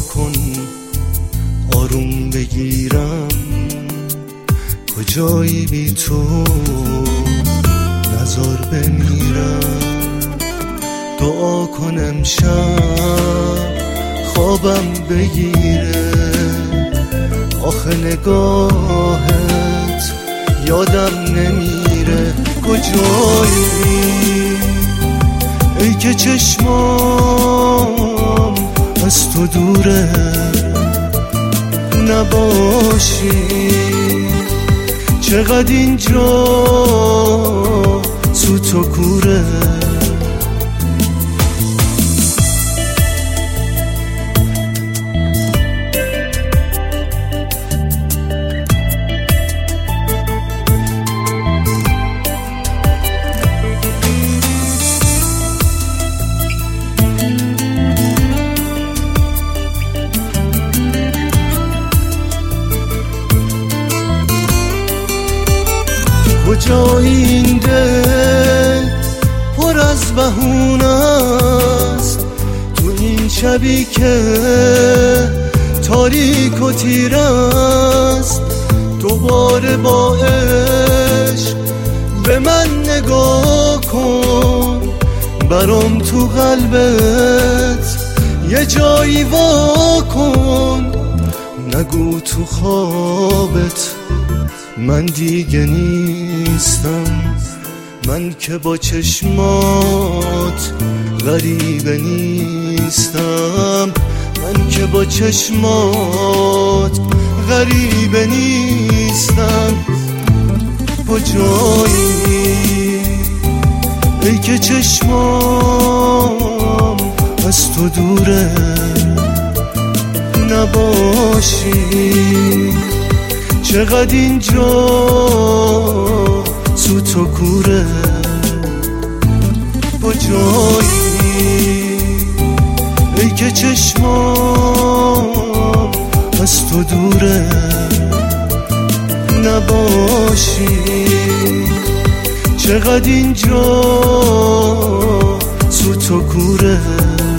کن آروم بگیرم، کجایی بی تو نزار بمیرم. دعا کن امشب خوابم بگیره، آخه نگاهت یادم نمیره. کجایی ای که چشمام از تو دوره، نباشی چقدر اینجا سوت و کوره. کجا این دل پر از بهونه است، تو این شبی که تاریک و تیر است. دوباره با عشق به من نگاه کن، برام تو قلبت یه جایی وا کن. نگو تو خوابت من دیگه نیستم، من که با چشمات غریبه نیستم، من که با چشمات غریبه نیستم. کجایی ای که چشمام از تو دوره، نباشی چقدر اینجا سوت و کوره. کجایی ای که چشمام از تو دوره، نباشی چقدر اینجا سوت و کوره.